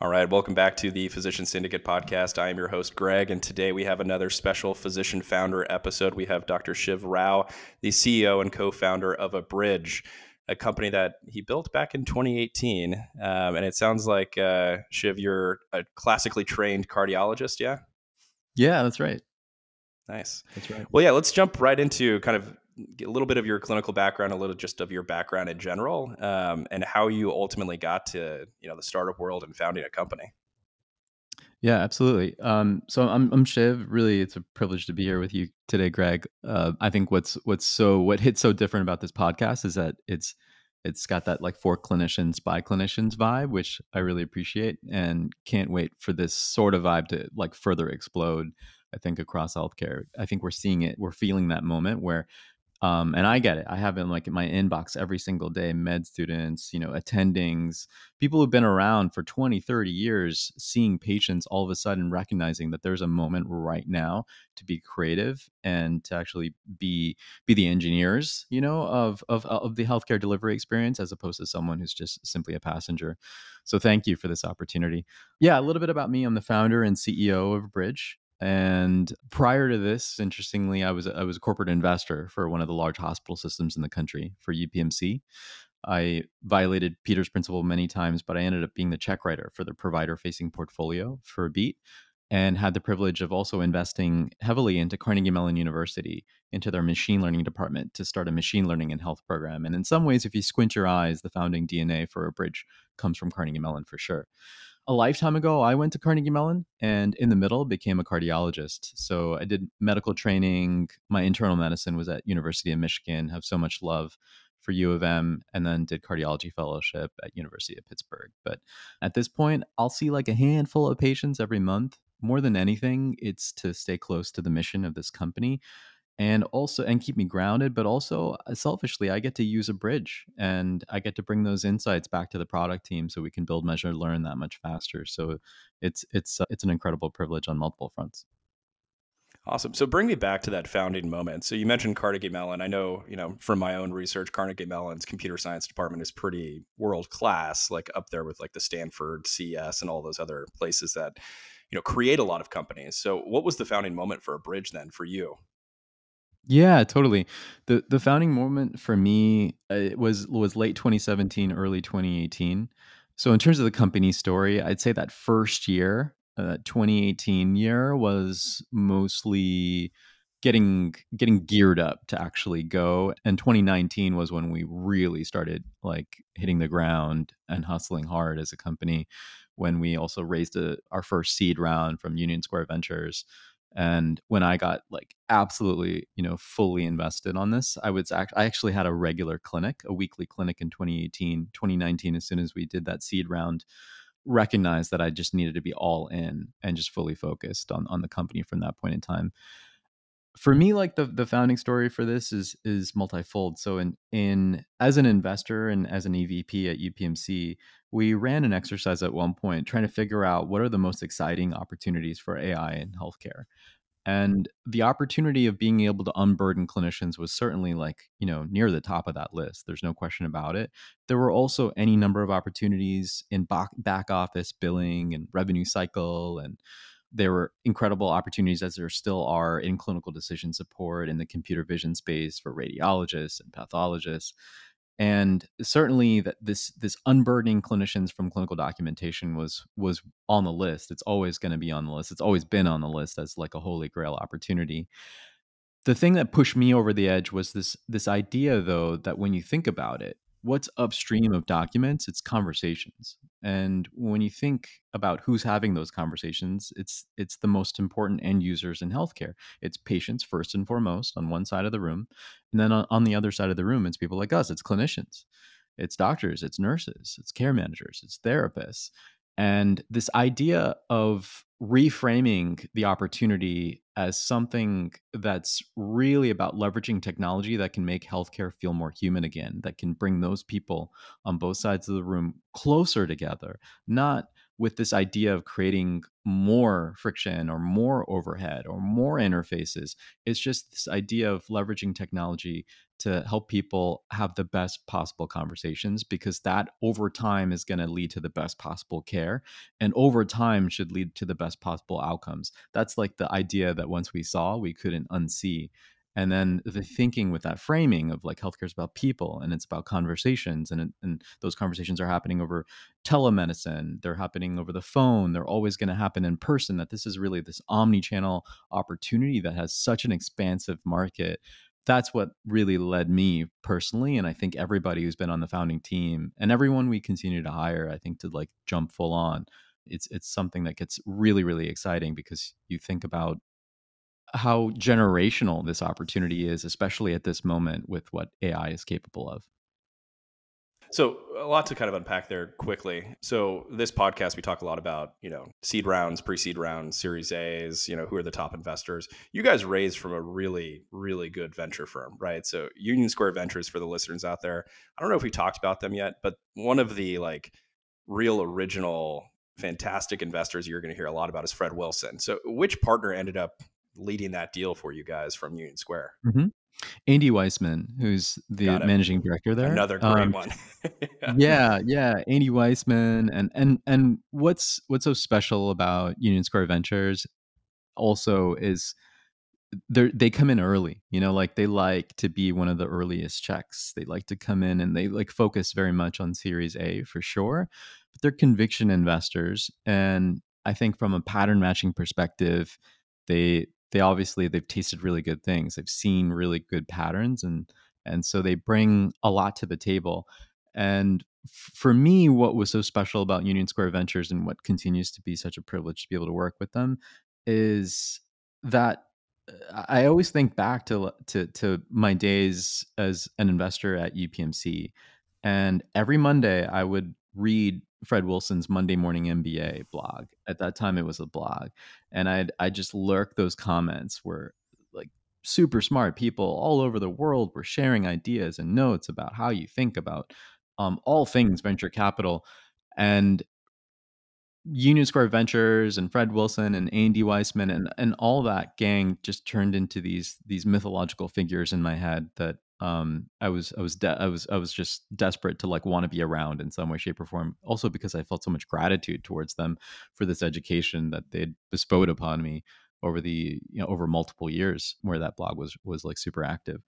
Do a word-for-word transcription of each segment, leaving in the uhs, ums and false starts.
All right, welcome back to the Physician Syndicate podcast. I am your host, Greg, and today we have another special physician founder episode. We have Doctor Shiv Rao, the C E O and co-founder of Abridge, a company that he built back in twenty eighteen. Um, and it sounds like, uh, Shiv, you're a classically trained cardiologist, yeah? Yeah, that's right. Nice. That's right. Well, yeah, let's jump right into kind of a little bit of your clinical background, a little just of your background in general, um, and how you ultimately got to, you know, the startup world and founding a company. Yeah, absolutely. Um, so I'm I'm Shiv. Really, it's a privilege to be here with you today, Greg. Uh, I think what's what's so what hits so different about this podcast is that it's it's got that like for clinicians by clinicians vibe, which I really appreciate, and can't wait for this sort of vibe to like further explode. I think across healthcare, I think we're seeing it. We're feeling that moment where Um, and I get it. I have in like in my inbox every single day, med students, you know, attendings, people who've been around for twenty, thirty years, seeing patients all of a sudden recognizing that there's a moment right now to be creative and to actually be be the engineers, you know, of of of the healthcare delivery experience as opposed to someone who's just simply a passenger. So thank you for this opportunity. Yeah, a little bit about me. I'm the founder and C E O of Bridge. And prior to this, interestingly, I was I was a corporate investor for one of the large hospital systems in the country for U P M C. I violated Peter's principle many times, but I ended up being the check writer for the provider-facing portfolio for Beat, and had the privilege of also investing heavily into Carnegie Mellon University, into their machine learning department to start a machine learning and health program. And in some ways, if you squint your eyes, the founding D N A for Abridge comes from Carnegie Mellon for sure. A lifetime ago, I went to Carnegie Mellon and in the middle became a cardiologist. So I did medical training. My internal medicine was at University of Michigan, have so much love for U of M, and then did cardiology fellowship at University of Pittsburgh. But at this point, I'll see like a handful of patients every month. More than anything, it's to stay close to the mission of this company and also and keep me grounded, but also uh, selfishly I get to use Abridge and I get to bring those insights back to the product team so we can build, measure, learn that much faster. So it's it's uh, it's an incredible privilege on multiple fronts. Awesome. So bring me back to that founding moment. So you mentioned Carnegie Mellon. I know, you know, from my own research, Carnegie Mellon's computer science department is pretty world class, like up there with like the Stanford C S and all those other places that, you know, create a lot of companies. So what was the founding moment for Abridge then for you? Yeah, totally. The the founding moment for me uh, it was was late twenty seventeen, early twenty eighteen. So in terms of the company story, I'd say that first year, uh, twenty eighteen year was mostly getting getting geared up to actually go, and twenty nineteen was when we really started like hitting the ground and hustling hard as a company when we also raised a, our first seed round from Union Square Ventures. And when I got like absolutely, you know, fully invested on this, I was act- I actually had a regular clinic, a weekly clinic in twenty eighteen, twenty nineteen. As soon as we did that seed round, recognized that I just needed to be all in and just fully focused on on the company from that point in time. For me, like the the founding story for this is is multifold. So in in as an investor and as an E V P at U P M C, we ran an exercise at one point trying to figure out what are the most exciting opportunities for A I in healthcare. And the opportunity of being able to unburden clinicians was certainly like, you know, near the top of that list. There's no question about it. There were also any number of opportunities in back, back office billing and revenue cycle. And there were incredible opportunities, as there still are, in clinical decision support in the computer vision space for radiologists and pathologists. And certainly that this this unburdening clinicians from clinical documentation was was on the list. It's always going to be on the list. It's always been on the list as like a holy grail opportunity. The thing that pushed me over the edge was this this idea, though, that when you think about it, what's upstream of documents? It's conversations. And when you think about who's having those conversations, it's it's the most important end users in healthcare. It's patients first and foremost on one side of the room, and then on, on the other side of the room, it's people like us. It's clinicians, it's doctors, it's nurses, it's care managers, it's therapists. And this idea of reframing the opportunity as something that's really about leveraging technology that can make healthcare feel more human again, that can bring those people on both sides of the room closer together, not with this idea of creating more friction or more overhead or more interfaces. It's just this idea of leveraging technology to help people have the best possible conversations, because that over time is going to lead to the best possible care, and over time should lead to the best possible outcomes. That's like the idea that once we saw, we couldn't unsee. And then the thinking with that framing of like healthcare is about people and it's about conversations, and it- and those conversations are happening over telemedicine, they're happening over the phone, they're always going to happen in person, that this is really this omni-channel opportunity that has such an expansive market. That's what really led me personally, and I think everybody who's been on the founding team and everyone we continue to hire, I think, to like jump full on. It's it's something that gets really really exciting, because you think about how generational this opportunity is, especially at this moment with what A I is capable of. So a lot to kind of unpack there quickly. So this podcast, we talk a lot about, you know, seed rounds, pre-seed rounds, Series A's, you know, who are the top investors. You guys raised from a really, really good venture firm, right? So Union Square Ventures, for the listeners out there, I don't know if we talked about them yet, but one of the like real original, fantastic investors you're going to hear a lot about is Fred Wilson. So which partner ended up leading that deal for you guys from Union Square? hmm Andy Weissman, who's the Got it. managing director there. Another great Um, one. Yeah. yeah, yeah, Andy Weissman, and and and what's what's so special about Union Square Ventures also is they they come in early. You know, like they like to be one of the earliest checks. They like to come in and they like focus very much on Series A for sure, but they're conviction investors. And I think from a pattern matching perspective, they they obviously they've tasted really good things. They've seen really good patterns, and and so they bring a lot to the table. And f- for me, what was so special about Union Square Ventures and what continues to be such a privilege to be able to work with them is that I always think back to to to my days as an investor at U P M C, and every Monday I would read Fred Wilson's Monday Morning M B A blog. At that time, it was a blog, and I'd I just lurk those comments where like super smart people all over the world were sharing ideas and notes about how you think about um, all things venture capital. And Union Square Ventures and Fred Wilson and Andy Weissman and and all that gang just turned into these these mythological figures in my head that um I was I was de- I was I was just desperate to like want to be around in some way, shape, or form. Also because I felt so much gratitude towards them for this education that they'd bestowed upon me over the you know over multiple years where that blog was was like super active.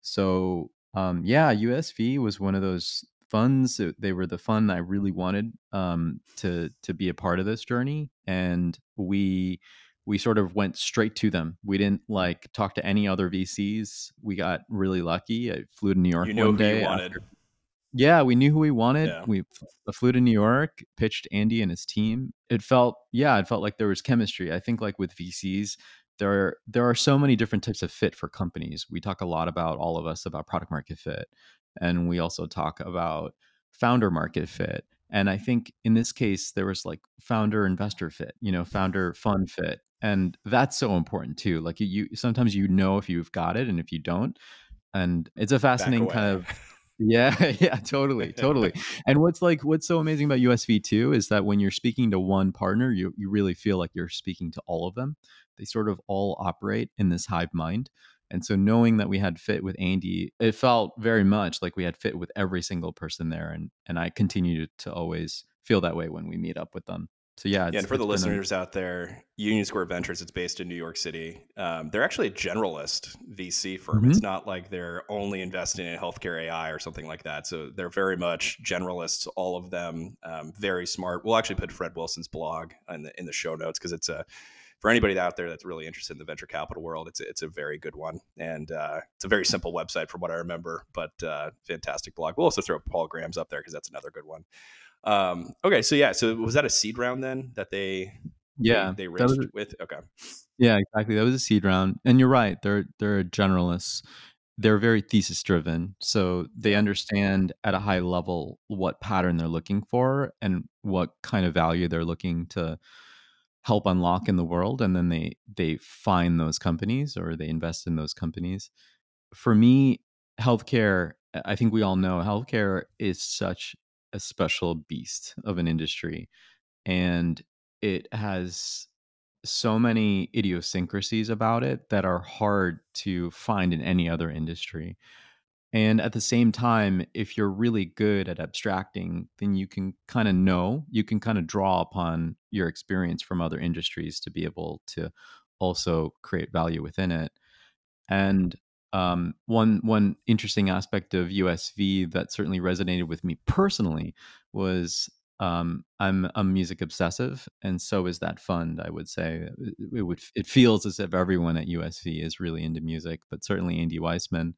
So um yeah, U S V was one of those funds. It- They were the fund I really wanted um, to to be a part of this journey, and we we sort of went straight to them. We didn't like talk to any other V Cs. We got really lucky. I flew to New You York know one who you day wanted. after. Yeah, we knew who we wanted. Yeah. We f- flew to New York, pitched Andy and his team. It felt, yeah, it felt like there was chemistry. I think like with V Cs, there are, there are so many different types of fit for companies. We talk a lot about all of us about product market fit, and we also talk about founder market fit. And I think in this case, there was like founder investor fit, you know, founder fund fit. And that's so important too. Like you, you sometimes you know if you've got it and if you don't. And it's a Back fascinating kind away. of yeah, yeah, totally, totally. And what's like what's so amazing about U S V too is that when you're speaking to one partner, you you really feel like you're speaking to all of them. They sort of all operate in this hive mind. And so knowing that we had fit with Andy, it felt very much like we had fit with every single person there. And and I continue to always feel that way when we meet up with them. So yeah, Yeah, it's and for the it's been a listeners out there, Union Square Ventures, it's based in New York City. Um, they're actually a generalist V C firm. Mhm. It's not like they're only investing in healthcare A I or something like that. So they're very much generalists, all of them, um, very smart. We'll actually put Fred Wilson's blog in the in the show notes because it's a for anybody out there that's really interested in the venture capital world. It's a, it's a very good one, and uh, it's a very simple website from what I remember, but uh, fantastic blog. We'll also throw Paul Graham's up there because that's another good one. Um, okay, so yeah, so was that a seed round then that they they yeah, they that was raised with? Okay, yeah, exactly. That was a seed round. And you're right. They're they're generalists. They're very thesis driven. So they yeah, understand at a high level what pattern they're looking for and what kind of value they're looking to help unlock in the world. And then they they find those companies or they invest in those companies. For me, healthcare, I think we all know healthcare is such a special beast of an industry, and it has so many idiosyncrasies about it that are hard to find in any other industry. And at the same time, if you're really good at abstracting, then you can kind of know, you can kind of draw upon your experience from other industries to be able to also create value within it. And um, one one interesting aspect of U S V that certainly resonated with me personally was um, I'm a music obsessive, and so is that fund. I would say it, it would it feels as if everyone at U S V is really into music, but certainly Andy Weissman.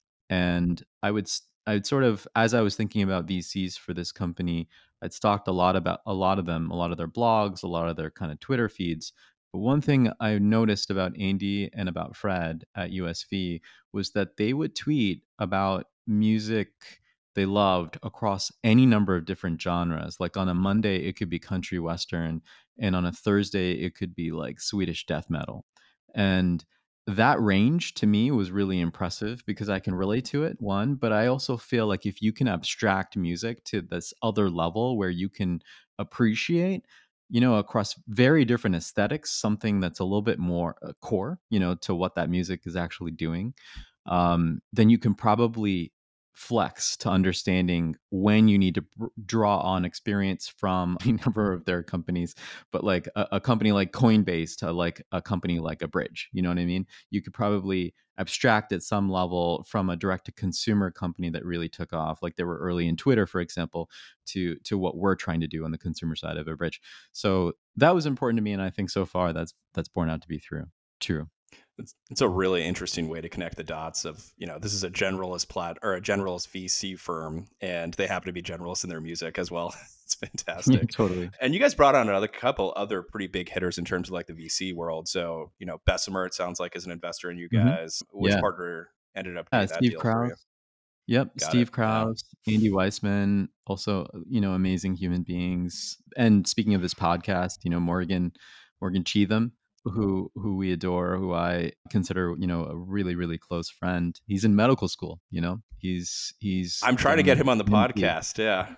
And I would s- I would sort of, as I was thinking about V Cs for this company, I'd stalked a lot about a lot of them, a lot of their blogs, a lot of their kind of Twitter feeds. But one thing I noticed about Andy and about Fred at U S V was that they would tweet about music they loved across any number of different genres. Like on a Monday, it could be country western, and on a Thursday, it could be like Swedish death metal. And that range to me was really impressive because I can relate to it, one, but I also feel like if you can abstract music to this other level where you can appreciate, you know, across very different aesthetics, something that's a little bit more uh, core, you know, to what that music is actually doing, um, then you can probably flex to understanding when you need to br- draw on experience from a number of their companies, but like a, a company like Coinbase to like a company like a Bridge, you know what I mean? You could probably abstract at some level from a direct to consumer company that really took off, like they were early in Twitter, for example, to to what we're trying to do on the consumer side of a Bridge. So that was important to me, and I think so far that's that's borne out to be true. True. It's, it's a really interesting way to connect the dots of, you know, this is a generalist plat or a generalist V C firm, and they happen to be generalists in their music as well. It's Yeah, fantastic. totally. And you guys brought on another couple other pretty big hitters in terms of like the V C world. So, you know, Bessemer, it sounds like, is an investor in you Hmm. guys. Which Yeah. partner ended up Yeah. doing that Steve deal for you? Krause. Yep, Got it. Steve Yeah. Krause, Andy Weissman, also, you know, amazing human beings. And speaking of this podcast, you know, Morgan, Morgan Cheatham, who who we adore, who I consider, you know, a really, really close friend. He's in medical school, you know. He's he's I'm trying to getting get his him on the D N P. podcast. Yeah.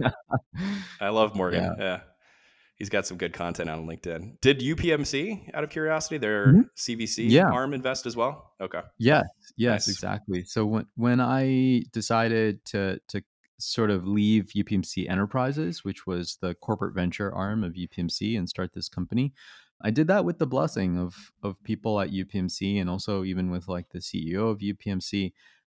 I love Yeah. Morgan. Yeah. He's got some good content on LinkedIn. Did U P M C, out of curiosity, their Mhm. C V C Yeah. arm invest as well? Okay. Yes, yes, Nice. exactly. So when when I decided to to sort of leave U P M C Enterprises, which was the corporate venture arm of U P M C, and start this company, I did that with the blessing of of people at U P M C, and also even with like the C E O of U P M C.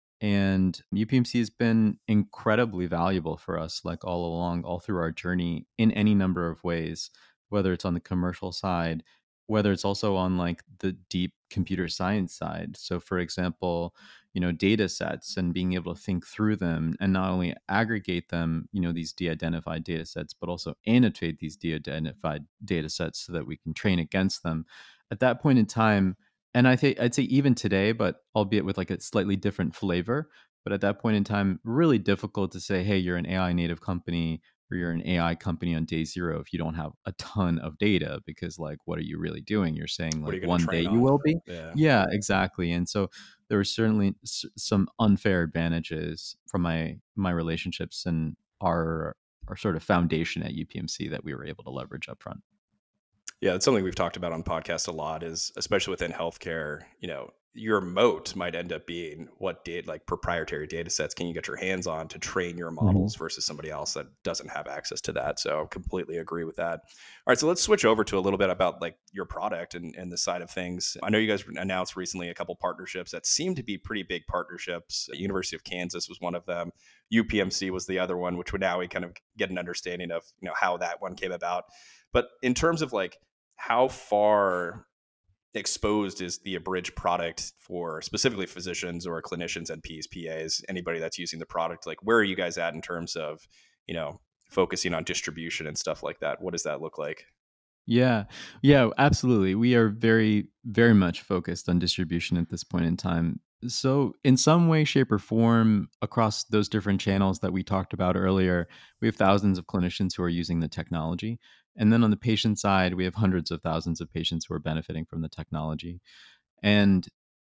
And U P M C has been incredibly valuable for us, like all along, all through our journey in any number of ways, whether it's on the commercial side, whether it's also on like the deep computer science side. So, for example, you know, data sets and being able to think through them and not only aggregate them, you know, these de identified data sets, but also annotate these de identified data sets so that we can train against them. At that point in time, and I think I'd say even today, but albeit with like a slightly different flavor. But at that point in time, really difficult to say, hey, you're an A I native company or you're an A I company on day zero if you don't have a ton of data, because like, what are you really doing? You're saying What are like you going to one day train you on? will be. Yeah. Yeah, exactly. And so there were certainly s- some unfair advantages from my my relationships and our our sort of foundation at U P M C that we were able to leverage up front. Yeah, it's something we've talked about on podcast a lot is especially within healthcare, you know, your moat might end up being what data like proprietary data sets can you get your hands on to train your Mhm. models versus somebody else that doesn't have access to that. So completely agree with that. All right, so let's switch over to a little bit about like your product and, and the side of things. I know you guys announced recently a couple partnerships that seem to be pretty big partnerships. University of Kansas was one of them. U P M C was the other one, which would now we kind of get an understanding of, you know, how that one came about. But in terms of like how far exposed is the Abridge product for specifically physicians or clinicians and Ps, P As, anybody that's using the product? Like, where are you guys at in terms of, you know, focusing on distribution and stuff like that? What does that look like? Yeah. Yeah, absolutely. We are very, very much focused on distribution at this point in time. So, in some way, shape, or form, across those different channels that we talked about earlier, we have thousands of clinicians who are using the technology. And then on the patient side, we have hundreds of thousands of patients who are benefiting from the technology. And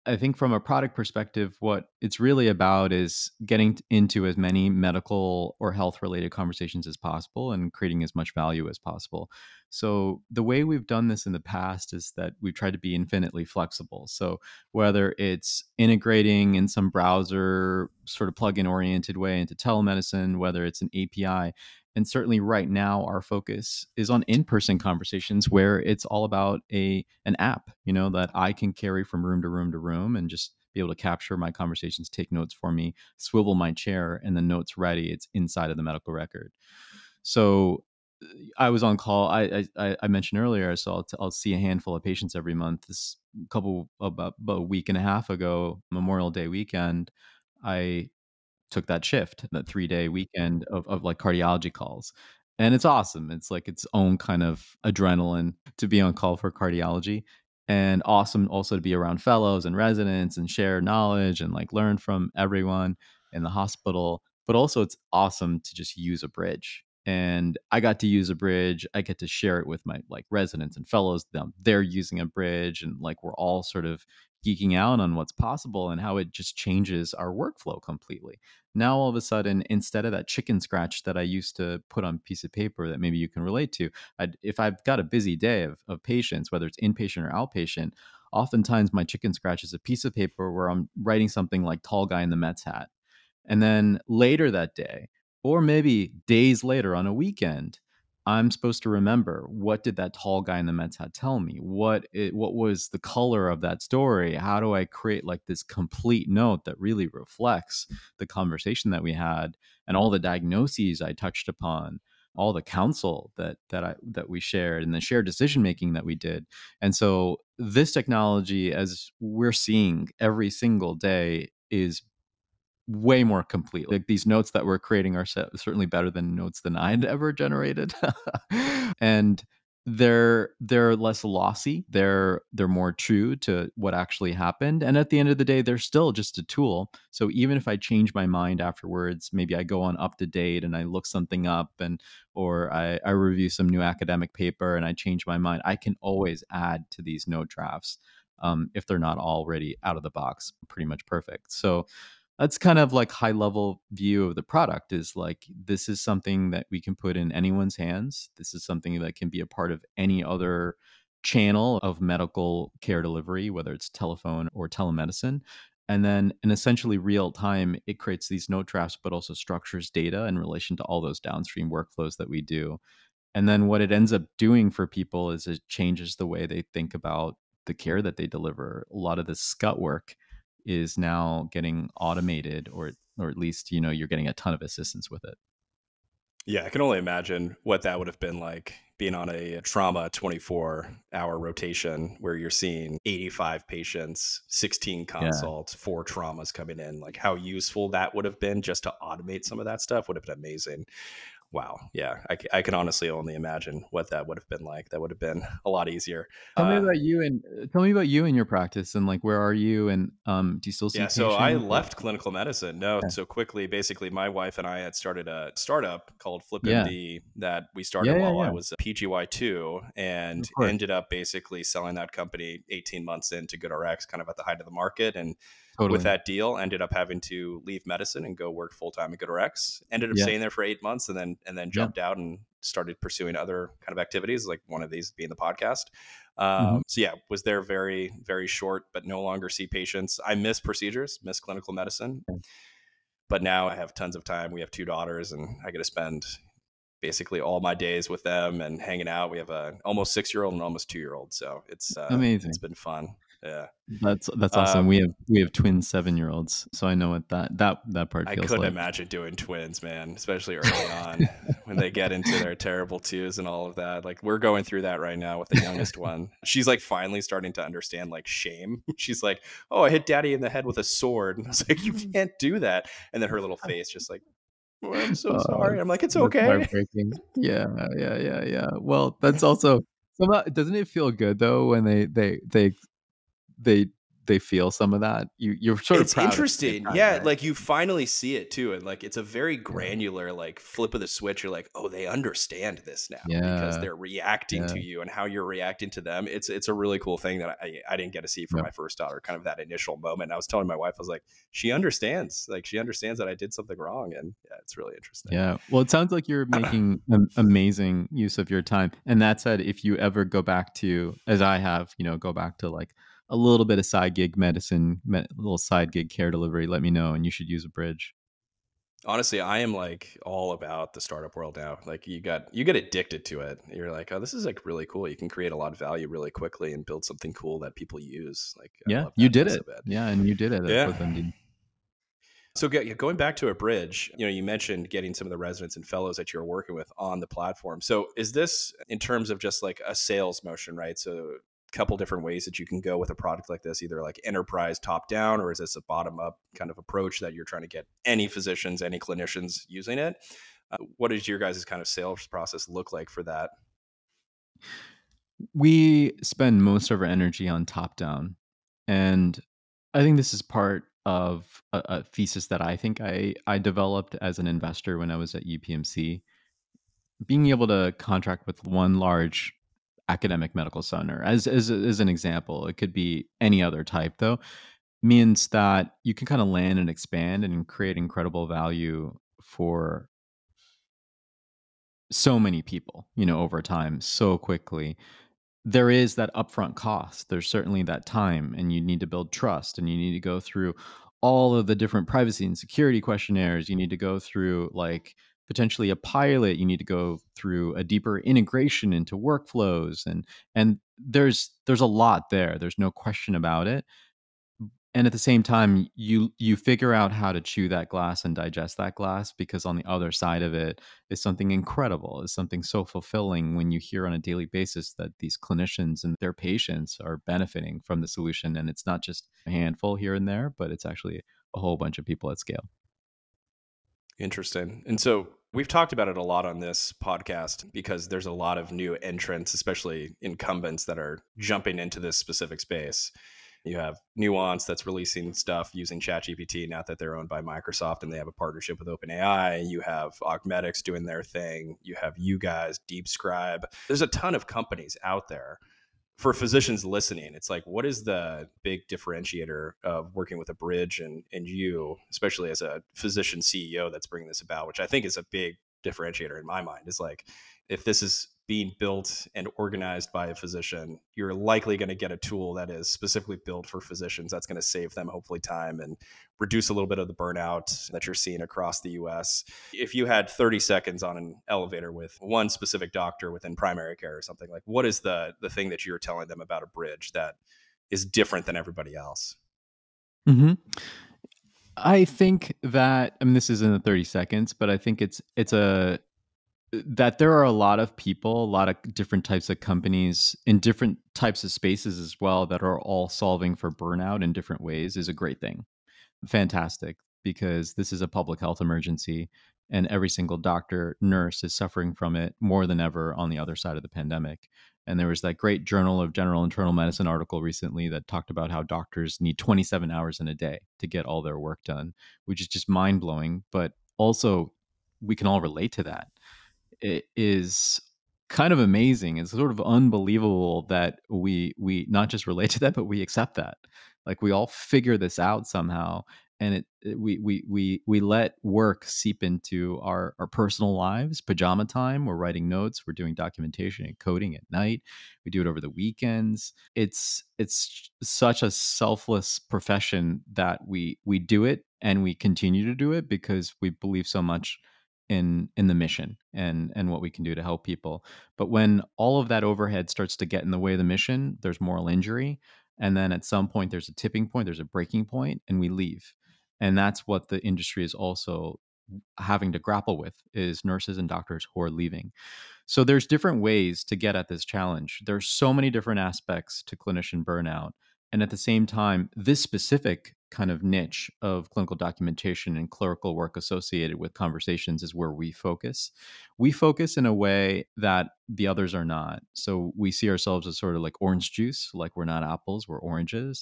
I think from a product perspective, what it's really about is getting t- into as many medical or health related conversations as possible and creating as much value as possible. So, the way we've done this in the past is that we've tried to be infinitely flexible. So, whether it's integrating in some browser sort of plugin oriented way into telemedicine, whether it's an A P I, and certainly right now our focus is on in-person conversations where it's all about a an app, you know, that I can carry from room to room to room and just be able to capture my conversations, take notes for me, swivel my chair, and the notes ready. It's inside of the medical record. So I was on call. I I, I mentioned earlier, so I'll, t- I'll see a handful of patients every month. This couple about, about a week and a half ago, Memorial Day weekend, I took that shift, that three day weekend of, of like cardiology calls. And it's awesome. It's like its own kind of adrenaline to be on call for cardiology. And awesome also to be around fellows and residents and share knowledge and like learn from everyone in the hospital. But also it's awesome to just use a bridge. And I got to use a bridge. I get to share it with my like residents and fellows. Them they're using a bridge, and like we're all sort of geeking out on what's possible and how it just changes our workflow completely. Now all of a sudden, instead of that chicken scratch that I used to put on a piece of paper that maybe you can relate to, I'd, if I've got a busy day of, of patients, whether it's inpatient or outpatient, oftentimes my chicken scratch is a piece of paper where I'm writing something like tall guy in the Mets hat. And then later that day, or maybe days later on a weekend, I'm supposed to remember, what did that tall guy in the Mets hat tell me? What it, what was the color of that story? How do I create like this complete note that really reflects the conversation that we had and all the diagnoses I touched upon, all the counsel that that I that we shared and the shared decision making that we did. And so this technology, as we're seeing every single day, is way more complete. Like these notes that we're creating are set, certainly better than notes than I'd ever generated. And they're they're less lossy. They're they're more true to what actually happened. And at the end of the day, they're still just a tool. So even if I change my mind afterwards, maybe I go on Up to Date and I look something up, and or I, I review some new academic paper and I change my mind, I can always add to these note drafts, um, if they're not already out of the box pretty much perfect. So that's kind of like high level view of the product, is like this is something that we can put in anyone's hands. This is something that can be a part of any other channel of medical care delivery, whether it's telephone or telemedicine. And then in essentially real time, it creates these note drafts, but also structures data in relation to all those downstream workflows that we do. And then what it ends up doing for people is it changes the way they think about the care that they deliver. A lot of the scut work is now getting automated, or or at least, you know, you're getting a ton of assistance with it. Yeah, I can only imagine what that would have been like being on a trauma twenty-four hour rotation where you're seeing eighty-five patients, sixteen Yeah. consults, four traumas coming in. Like how useful that would have been just to automate some of that stuff would have been amazing. Wow. Yeah. I, c- I can honestly only imagine what that would have been like. That would have been a lot easier. Tell me Uh, about you and uh, tell me about you and your practice, and like where are you, and um do you still see Yeah, so I patients or left clinical medicine. No, yeah. so quickly, basically, my wife and I had started a startup called Yeah. FlipMD that we started Yeah, yeah, while I yeah. was a P G Y two, and Of course. ended up basically selling that company eighteen months into GoodRx, kind of at the height of the market. And with Totally. that deal, ended up having to leave medicine and go work full time at GoodRx. Ended up Yeah. staying there for eight months, and then and then Yeah. jumped out and started pursuing other kind of activities, like one of these being the podcast. Mhm. Um, so yeah, was there very, very short, but no longer see patients. I miss procedures, miss clinical medicine, Yeah. but now I have tons of time. We have two daughters, and I get to spend basically all my days with them and hanging out. We have a almost six year old and almost two year old, so it's uh, it's Amazing. been fun. Yeah. That's that's awesome. We Um, have we have twin seven-year-olds, so I know what that that that part I feels couldn't like. imagine doing twins, man, especially early on when they get into their terrible twos and all of that. Like we're going through that right now with the youngest one. She's like finally starting to understand like shame. She's like, "Oh, I hit daddy in the head with a sword." And I was like, "You can't do that." And then her little face just like, "Oh, I'm so Oh, sorry." I'm like, "It's that's okay." heartbreaking. Yeah, yeah, yeah, yeah. Well, that's also somehow, doesn't it feel good though when they they they they they feel some of that. You you're sort of It's proud at the same interesting. time, Yeah, right? like you finally see it too. And like it's a very Yeah. granular like flip of the switch. You're like, oh, they understand this now because Yeah. they're reacting Yeah. to you and how you're reacting to them. It's it's a really cool thing that I, I didn't get to see for Yep. my first daughter, kind of that initial moment. And I was telling my wife, I was like, she understands. Like she understands that I did something wrong. And yeah, it's really interesting. Yeah. Well, it sounds like you're making am amazing use of your time. And that said, if you ever go back to, as I have, you know, go back to like a little bit of side gig medicine, me little side gig care delivery, let me know, and you should use a bridge. Honestly, I am like all about the startup world now. Like you got you get addicted to it. You're like, oh, this is like really cool. You can create a lot of value really quickly and build something cool that people use. Like I Yeah, love you that did piece it. of it. Yeah, and you did it at- Yeah. with M D. So go- yeah, going back to a bridge, you know, you mentioned getting some of the residents and fellows that you're working with on the platform. So is this in terms of just like a sales motion, right? So a couple different ways that you can go with a product like this, either like enterprise top down, or is this a bottom up kind of approach that you're trying to get any physicians, any clinicians using it? Uh, what does your guys' kind of sales process look like for that? We spend most of our energy on top down. And I think this is part of a, a thesis that I think I, I developed as an investor when I was at U P M C. Being able to contract with one large academic medical center, as, as, as an example, it could be any other type though, means that you can kind of land and expand and create incredible value for so many people, you know, over time so quickly. There is that upfront cost. There's certainly that time, and you need to build trust, and you need to go through all of the different privacy and security questionnaires. You need to go through like potentially a pilot. You need to go through a deeper integration into workflows, and and there's there's a lot there. There's no question about it. And at the same time, you you figure out how to chew that glass and digest that glass, because on the other side of it is something incredible, is something so fulfilling when you hear on a daily basis that these clinicians and their patients are benefiting from the solution. And it's not just a handful here and there, but it's actually a whole bunch of people at scale. Interesting. And so we've talked about it a lot on this podcast because there's a lot of new entrants, especially incumbents that are jumping into this specific space. You have Nuance that's releasing stuff using ChatGPT now that they're owned by Microsoft and they have a partnership with OpenAI. You have Augmetics doing their thing. You have you guys, DeepScribe. There's a ton of companies out there. For physicians listening, it's like, what is the big differentiator of working with a bridge and, and you, especially as a physician C E O that's bringing this about, which I think is a big differentiator in my mind, is like, if this is being built and organized by a physician, you're likely going to get a tool that is specifically built for physicians that's going to save them hopefully time and reduce a little bit of the burnout that you're seeing across the U S. If you had thirty seconds on an elevator with one specific doctor within primary care or something, like what is the the thing that you're telling them about a bridge that is different than everybody else? hmm I think that, I mean, this isn't the thirty seconds, but I think it's it's a that there are a lot of people, a lot of different types of companies in different types of spaces as well that are all solving for burnout in different ways is a great thing. Fantastic, because this is a public health emergency and every single doctor, nurse is suffering from it more than ever on the other side of the pandemic. And there was that great Journal of General Internal Medicine article recently that talked about how doctors need twenty-seven hours in a day to get all their work done, which is just mind blowing. But also, we can all relate to that. It is kind of amazing. It's sort of unbelievable that we we not just relate to that, but we accept that. Like we all figure this out somehow, and it, it we we we we let work seep into our our personal lives. Pajama time. We're writing notes. We're doing documentation and coding at night. We do it over the weekends. It's it's such a selfless profession that we we do it and we continue to do it because we believe so much in in the mission and and what we can do to help people. But when all of that overhead starts to get in the way of the mission, there's moral injury, and then at some point there's a tipping point, there's a breaking point, and we leave. And that's what the industry is also having to grapple with, is nurses and doctors who are leaving. So there's different ways to get at this challenge. There's so many different aspects to clinician burnout. And at the same time, this specific kind of niche of clinical documentation and clerical work associated with conversations is where we focus. We focus in a way that the others are not. So we see ourselves as sort of like orange juice, like we're not apples, we're oranges.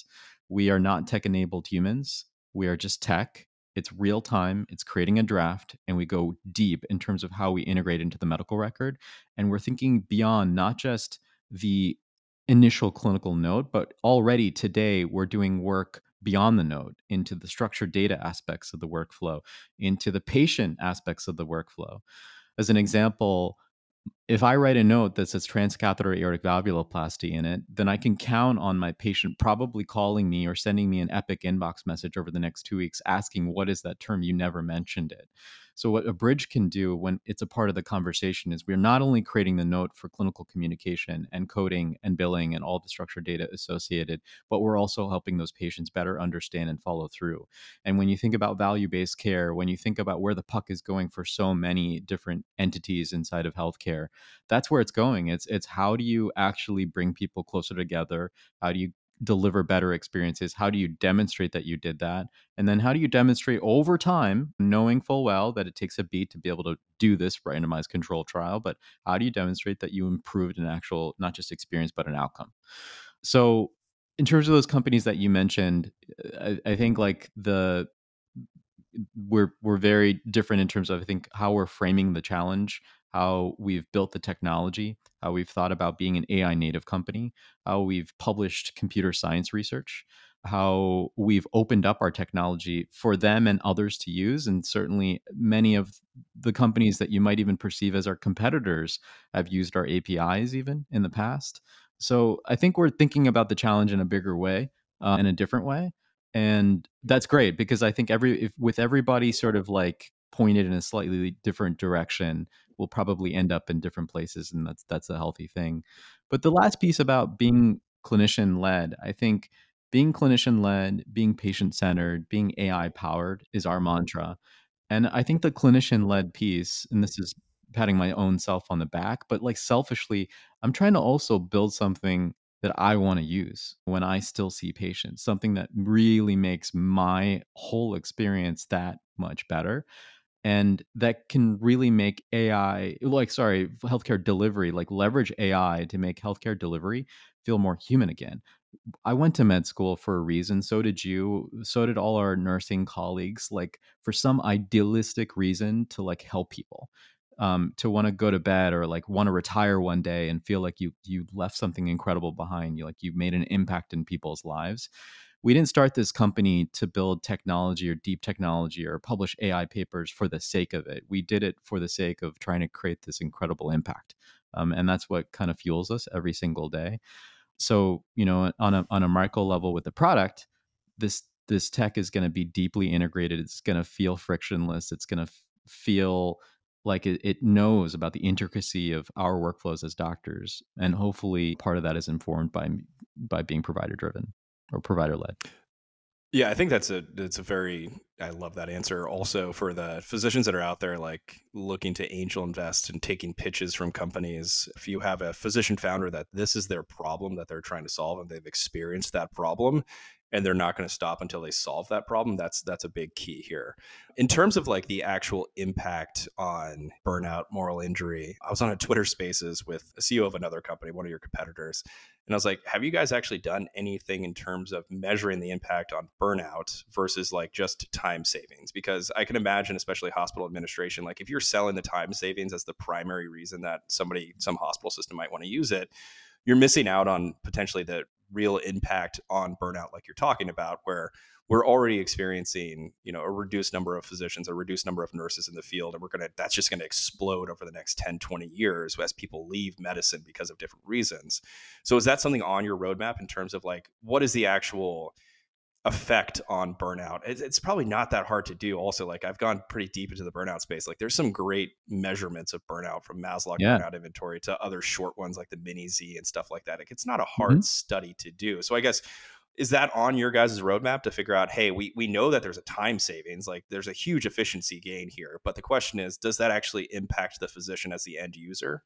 We are not tech-enabled humans. We are just tech. It's real time, it's creating a draft, and we go deep in terms of how we integrate into the medical record. And we're thinking beyond not just the initial clinical note, but already today we're doing work beyond the note into the structured data aspects of the workflow, into the patient aspects of the workflow. As an example, if I write a note that says transcatheter aortic valvuloplasty in it, then I can count on my patient probably calling me or sending me an Epic inbox message over the next two weeks asking, what is that term? You never mentioned it. So, what a bridge can do when it's a part of the conversation is we're not only creating the note for clinical communication and coding and billing and all the structured data associated, but we're also helping those patients better understand and follow through. And when you think about value based care, when you think about where the puck is going for so many different entities inside of healthcare, that's where it's going. It's it's how do you actually bring people closer together? How do you deliver better experiences? How do you demonstrate that you did that? And then how do you demonstrate over time, knowing full well that it takes a beat to be able to do this randomized control trial, but how do you demonstrate that you improved an actual not just experience but an outcome? So in terms of those companies that you mentioned, I, I think like the we're we're very different in terms of I think how we're framing the challenge, how we've built the technology, how we've thought about being an A I native company, how we've published computer science research, how we've opened up our technology for them and others to use. And certainly many of the companies that you might even perceive as our competitors have used our A P Is even in the past. So I think we're thinking about the challenge in a bigger way, uh, in a different way, and that's great because I think every if with everybody sort of like pointed in a slightly different direction, we'll probably end up in different places, and that's that's a healthy thing. But the last piece about being clinician led, I think being clinician led, being patient centered, being A I powered is our mantra. And I think the clinician led piece, and this is patting my own self on the back, but like selfishly, I'm trying to also build something that I want to use when I still see patients, something that really makes my whole experience that much better. And that can really make A I, like, sorry, healthcare delivery, like leverage A I to make healthcare delivery feel more human again. I went to med school for a reason. So did you. So did all our nursing colleagues. Like for some idealistic reason to like help people, um, to want to go to bed or like want to retire one day and feel like you you left something incredible behind. You like you made an impact in people's lives. We didn't start this company to build technology or deep technology or publish A I papers for the sake of it. We did it for the sake of trying to create this incredible impact. Um, and that's what kind of fuels us every single day. So, you know, on a on a micro level with the product, this this tech is going to be deeply integrated. It's going to feel frictionless. It's going to f- feel like it, it knows about the intricacy of our workflows as doctors, and hopefully part of that is informed by by being provider driven or provider led. Yeah, I think that's a that's a very I love that answer. Also for the physicians that are out there like looking to angel invest and taking pitches from companies, if you have a physician founder that this is their problem that they're trying to solve and they've experienced that problem and they're not going to stop until they solve that problem, that's that's a big key here. In terms of like the actual impact on burnout, moral injury, I was on a Twitter Spaces with a C E O of another company, one of your competitors, and I was like, have you guys actually done anything in terms of measuring the impact on burnout versus like just time savings? Because I can imagine, especially hospital administration, like if you're selling the time savings as the primary reason that somebody, some hospital system might want to use it, you're missing out on potentially the real impact on burnout, like you're talking about, where we're already experiencing, you know, a reduced number of physicians, a reduced number of nurses in the field. And we're going to, that's just going to explode over the next ten, twenty years as people leave medicine because of different reasons. So is that something on your roadmap in terms of like, what is the actual effect on burnout? It's, it's probably not that hard to do. Also, like I've gone pretty deep into the burnout space. Like there's some great measurements of burnout from Maslow Yeah. burnout inventory to other short ones like the mini Z and stuff like that. Like it's not a Mhm. hard study to do. So I guess, is that on your guys' roadmap to figure out, hey, we, we know that there's a time savings, like there's a huge efficiency gain here. But the question is, does that actually impact the physician as the end user?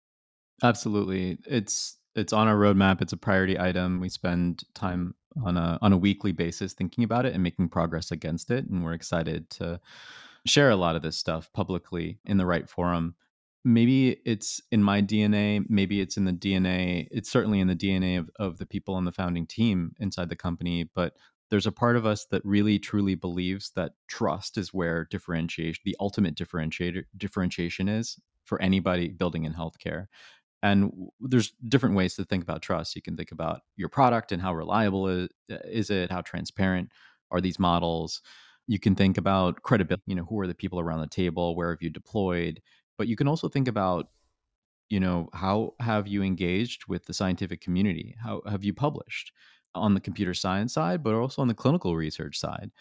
Absolutely. It's it's on our roadmap. It's a priority item. We spend time on a on a weekly basis thinking about it and making progress against it. And we're excited to share a lot of this stuff publicly in the right forum. Maybe it's in my D N A, maybe it's in the D N A. It's certainly in the D N A of, of the people on the founding team inside the company. But there's a part of us that really truly believes that trust is where differentiation, the ultimate differentiator, differentiation is for anybody building in healthcare. And w- there's different ways to think about trust. You can think about your product and how reliable is, is it, how transparent are these models. You can think about credibility, you know, who are the people around the table, where have you deployed, but you can also think about, you know, how have you engaged with the scientific community? How have you published on the computer science side, but also on the clinical research side?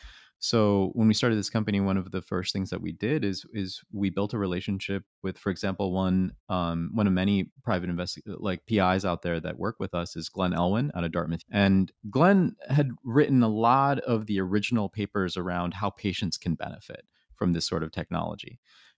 So when we started this company, one of the first things that we did is is we built a relationship with, for example, one um, one of many private investi- like P Is out there that work with us is Glenn Elwin out of Dartmouth, and Glenn had written a lot of the original papers around how patients can benefit from this sort of technology.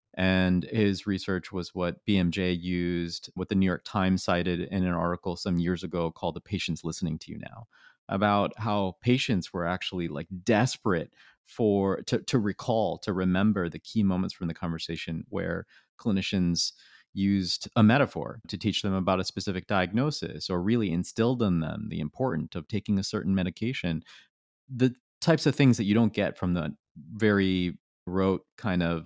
And his research was what B M J used, what the New York Times cited in an article some years ago called The Patient's Listening to You Now, about how patients were actually like desperate for to, to recall, to remember the key moments from the conversation where clinicians used a metaphor to teach them about a specific diagnosis or really instilled in them the importance of taking a certain medication. The types of things that you don't get from the very rote kind of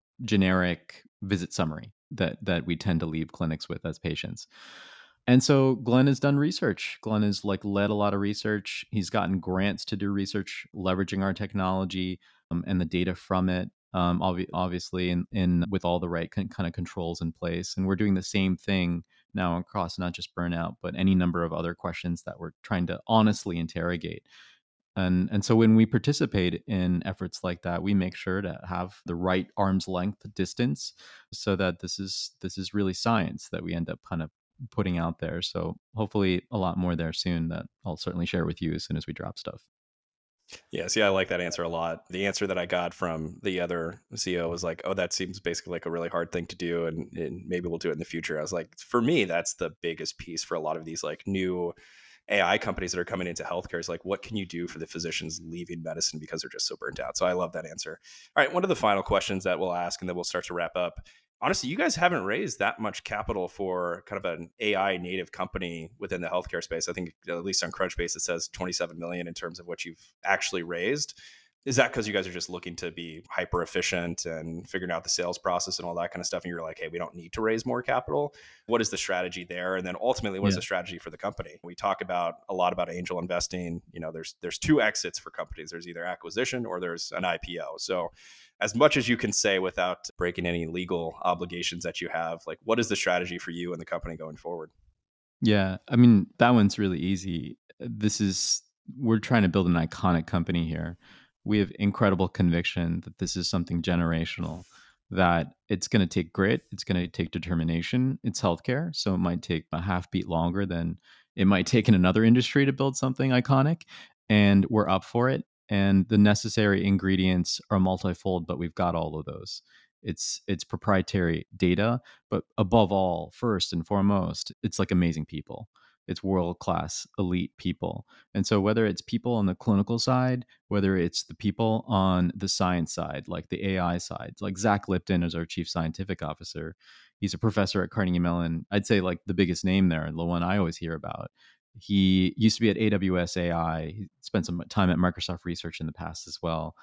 generic visit summary that that we tend to leave clinics with as patients. And so Glenn has done research. Glenn has like led a lot of research. He's gotten grants to do research leveraging our technology um, and the data from it. Um, obvi- obviously, in, in with all the right con- kind of controls in place, and we're doing the same thing now across not just burnout, but any number of other questions that we're trying to honestly interrogate. And and so when we participate in efforts like that, we make sure to have the right arm's length distance so that this is this is really science that we end up kind of putting out there. So hopefully a lot more there soon that I'll certainly share with you as soon as we drop stuff. Yeah, see, I like that answer a lot. The answer that I got from the other C E O was like, "Oh, that seems basically like a really hard thing to do, and, and maybe we'll do it in the future." I was like, for me, that's the biggest piece for a lot of these like new A I companies that are coming into healthcare is like, what can you do for the physicians leaving medicine because they're just so burnt out? So I love that answer. All right, one of the final questions that we'll ask, and then we'll start to wrap up. Honestly, you guys haven't raised that much capital for kind of an A I native company within the healthcare space. I think at least on Crunchbase it says twenty-seven million in terms of what you've actually raised. Is that because you guys are just looking to be hyper efficient and figuring out the sales process and all that kind of stuff? And you're like, hey, we don't need to raise more capital. What is the strategy there? And then ultimately, what is Yeah. the strategy for the company? We talk about a lot about angel investing. You know, there's there's two exits for companies. There's either acquisition or there's an I P O. So as much as you can say without breaking any legal obligations that you have, like what is the strategy for you and the company going forward? Yeah. I mean, that one's really easy. This is, we're trying to build an iconic company here. We have incredible conviction that this is something generational, that it's going to take grit, it's going to take determination. It's healthcare. So it might take a half beat longer than it might take in another industry to build something iconic. And we're up for it. And the necessary ingredients are multifold, but we've got all of those. It's it's proprietary data, but above all, first and foremost, it's like amazing people. It's world class, elite people. And so, whether it's people on the clinical side, whether it's the people on the science side, like the A I side, like Zach Lipton is our chief scientific officer. He's a professor at Carnegie Mellon. I'd say like the biggest name there, and the one I always hear about. He used to be at A W S A I. He spent some time at Microsoft Research in the past as well,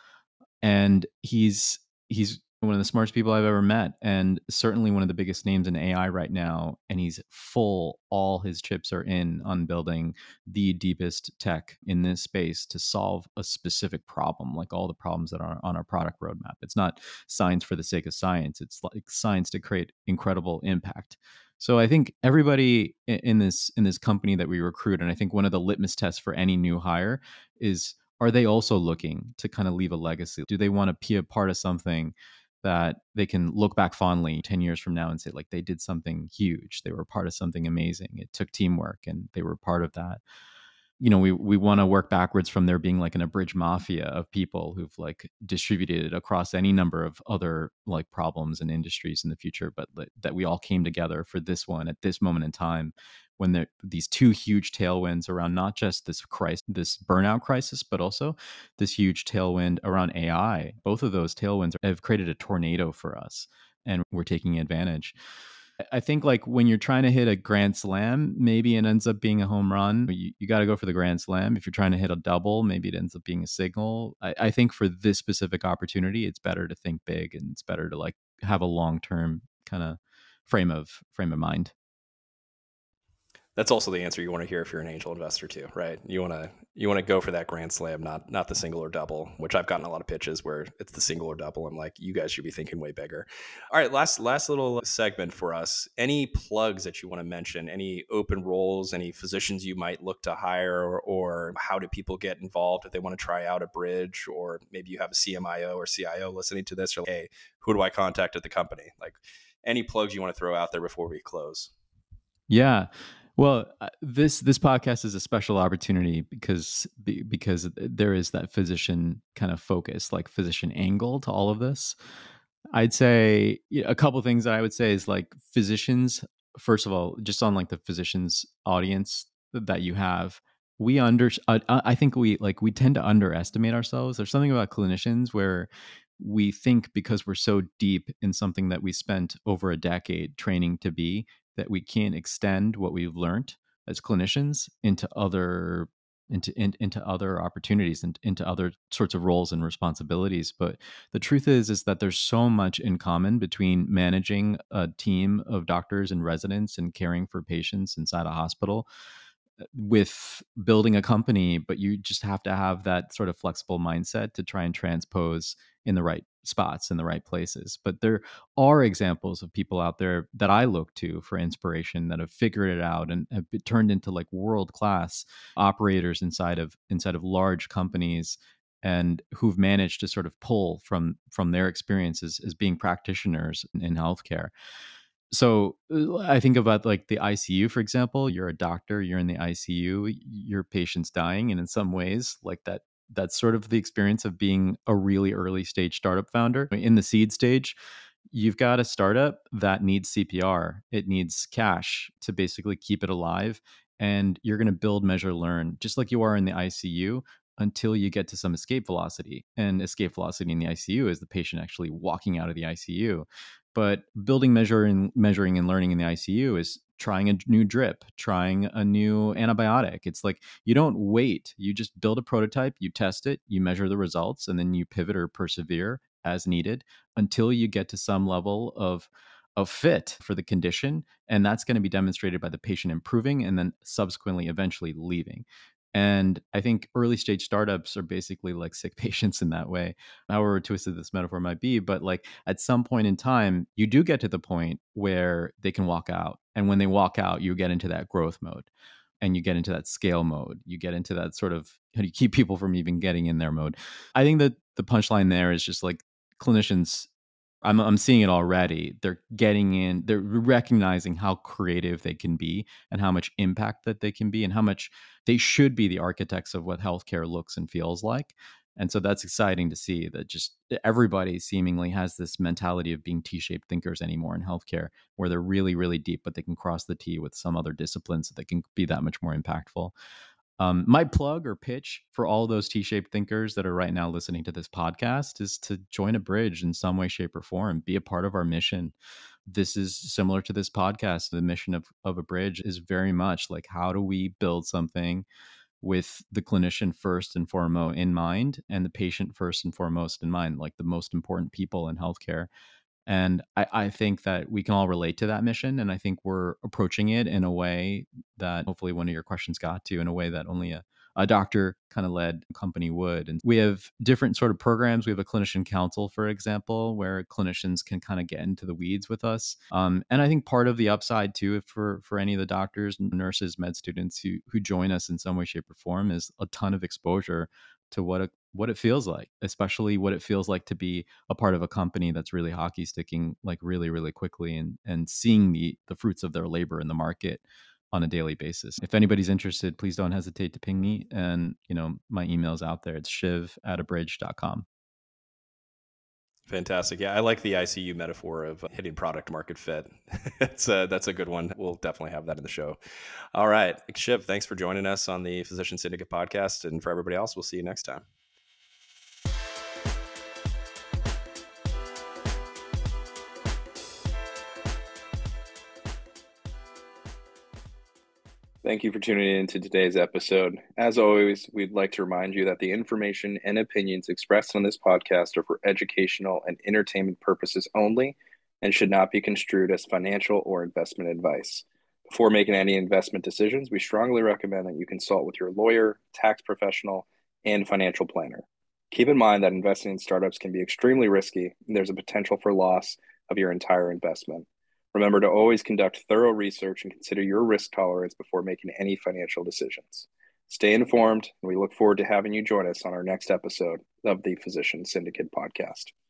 and he's he's one of the smartest people I've ever met, and certainly one of the biggest names in A I right now. And he's full; all his chips are in on building the deepest tech in this space to solve a specific problem, like all the problems that are on our product roadmap. It's not science for the sake of science; it's like science to create incredible impact. So I think everybody in this in this company that we recruit, and I think one of the litmus tests for any new hire is, are they also looking to kind of leave a legacy? Do they want to be a part of something that they can look back fondly ten years from now and say, like, they did something huge? They were part of something amazing. It took teamwork and they were part of that. You know, we we want to work backwards from there being like an abridged mafia of people who've like distributed it across any number of other like problems and industries in the future, but li- that we all came together for this one at this moment in time when there these two huge tailwinds around not just this crisis, this burnout crisis, but also this huge tailwind around A I. Both of those tailwinds have created a tornado for us. and we're taking advantage. I think like when you're trying to hit a grand slam, maybe it ends up being a home run. You, you got to go for the grand slam. If you're trying to hit a double, maybe it ends up being a single. I, I think for this specific opportunity, it's better to think big, and it's better to like have a long-term kind of frame of frame of mind. That's also the answer you want to hear if you're an angel investor too, right? You want to you want to go for that grand slam, not not the single or double, which I've gotten a lot of pitches where it's the single or double. I'm like, you guys should be thinking way bigger. All right, last last little segment for us. Any plugs that you want to mention? Any open roles? Any physicians you might look to hire, or, or how do people get involved if they want to try out a bridge? Or maybe you have a C M I O or C I O listening to this. Or like, hey, who do I contact at the company? Like, any plugs you want to throw out there before we close? Yeah. Well, uh, this this podcast is a special opportunity because be- because there is that physician kind of focus, like physician angle to all of this. I'd say you know, a couple of things that I would say is like physicians. First of all, just on like the physicians audience that you have, we under uh, I think we like we tend to underestimate ourselves. There's something about clinicians where we think because we're so deep in something that we spent over a decade training to be, that we can't extend what we've learned as clinicians into other into in, into other opportunities and into other sorts of roles and responsibilities. But the truth is is that there's so much in common between managing a team of doctors and residents and caring for patients inside a hospital with building a company, but you just have to have that sort of flexible mindset to try and transpose in the right spots in the right places. But there are examples of people out there that I look to for inspiration that have figured it out and have been turned into like world class operators inside of inside of large companies, and who've managed to sort of pull from from their experiences as being practitioners in, in healthcare. So uh, I think about like the I C U, for example. You're a doctor, you're in the I C U, your patient's dying, and in some ways, like that, that's sort of the experience of being a really early stage startup founder. In the seed stage, you've got a startup that needs C P R. It needs cash to basically keep it alive, and you're going to build, measure, learn, just like you are in the I C U, until you get to some escape velocity. And escape velocity in the I C U is the patient actually walking out of the I C U. But building, measuring, measuring, and learning in the I C U is trying a new drip, trying a new antibiotic. It's like you don't wait. You just build a prototype, you test it, you measure the results, and then you pivot or persevere as needed until you get to some level of of fit for the condition. And that's going to be demonstrated by the patient improving and then subsequently eventually leaving. And I think early stage startups are basically like sick patients in that way, however twisted this metaphor might be. But like at some point in time, you do get to the point where they can walk out. And when they walk out, you get into that growth mode and you get into that scale mode. You get into that sort of how do you keep people from even getting in their mode. I think that the punchline there is just like clinicians, I'm I'm seeing it already. They're getting in, they're recognizing how creative they can be and how much impact that they can be and how much they should be the architects of what healthcare looks and feels like. And so that's exciting to see that just everybody seemingly has this mentality of being T-shaped thinkers anymore in healthcare, where they're really, really deep, but they can cross the T with some other disciplines so they can be that much more impactful. Um, my plug or pitch for all those T-shaped thinkers that are right now listening to this podcast is to join a bridge in some way, shape, or form. Be a part of our mission. This is similar to this podcast. The mission of, of a bridge is very much like, how do we build something with the clinician first and foremost in mind and the patient first and foremost in mind, like the most important people in healthcare. And I, I think that we can all relate to that mission. And I think we're approaching it in a way that hopefully one of your questions got to, in a way that only a, a doctor kind of led company would. And we have different sort of programs. We have a clinician council, for example, where clinicians can kind of get into the weeds with us. Um, and I think part of the upside too, for, for any of the doctors, nurses, med students who, who join us in some way, shape, or form, is a ton of exposure to what a what it feels like, especially what it feels like to be a part of a company that's really hockey sticking like really, really quickly and and seeing the the fruits of their labor in the market on a daily basis. If anybody's interested, please don't hesitate to ping me. And you know, my email's out there. It's shiv at abridge dot com. Fantastic. Yeah, I like the I C U metaphor of hitting product market fit. It's a, that's a good one. We'll definitely have that in the show. All right. Shiv, thanks for joining us on the Physician Syndicate podcast. And for everybody else, we'll see you next time. Thank you for tuning in to today's episode. As always, we'd like to remind you that the information and opinions expressed on this podcast are for educational and entertainment purposes only and should not be construed as financial or investment advice. Before making any investment decisions, we strongly recommend that you consult with your lawyer, tax professional, and financial planner. Keep in mind that investing in startups can be extremely risky, and there's a potential for loss of your entire investment. Remember to always conduct thorough research and consider your risk tolerance before making any financial decisions. Stay informed, and we look forward to having you join us on our next episode of the Physician Syndicate podcast.